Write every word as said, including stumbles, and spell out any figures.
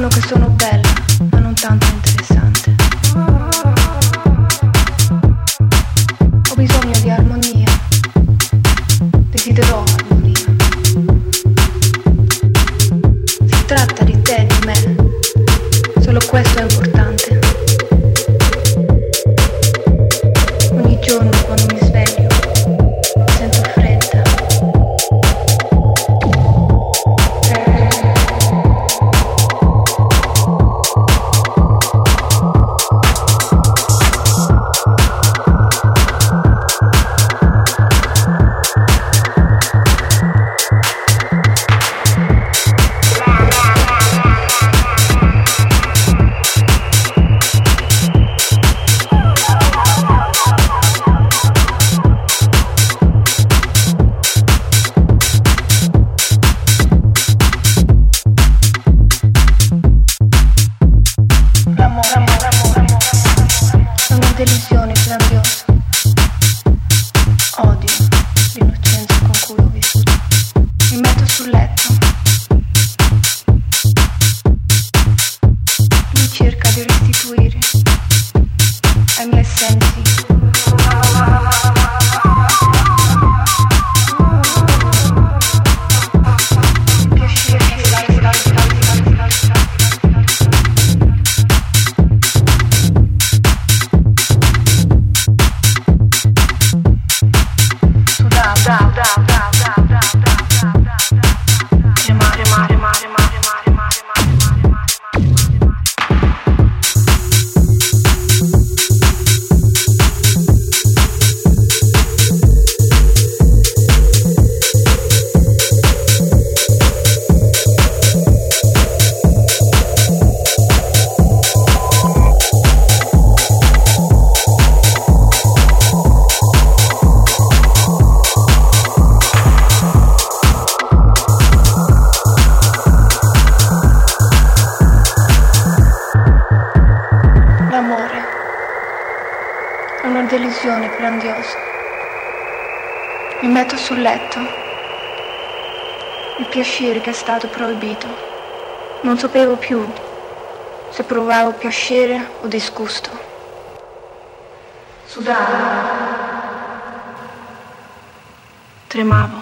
Dicono che sono bella, ma non tanto interessante. Ho bisogno di armonia. Desiderò armonia. Si tratta di te, di me. Solo questo è importante. Ogni giorno quando mi sveglio sento fredda. Delusione grandiosa. Odio l'innocenza con cui ho vissuto. Mi metto sul letto. Mi cerca di restituire ai miei sensi delusione grandiosa. Mi metto sul letto. Il piacere che è stato proibito. Non sapevo più se provavo piacere o disgusto. Sudavo. Tremavo.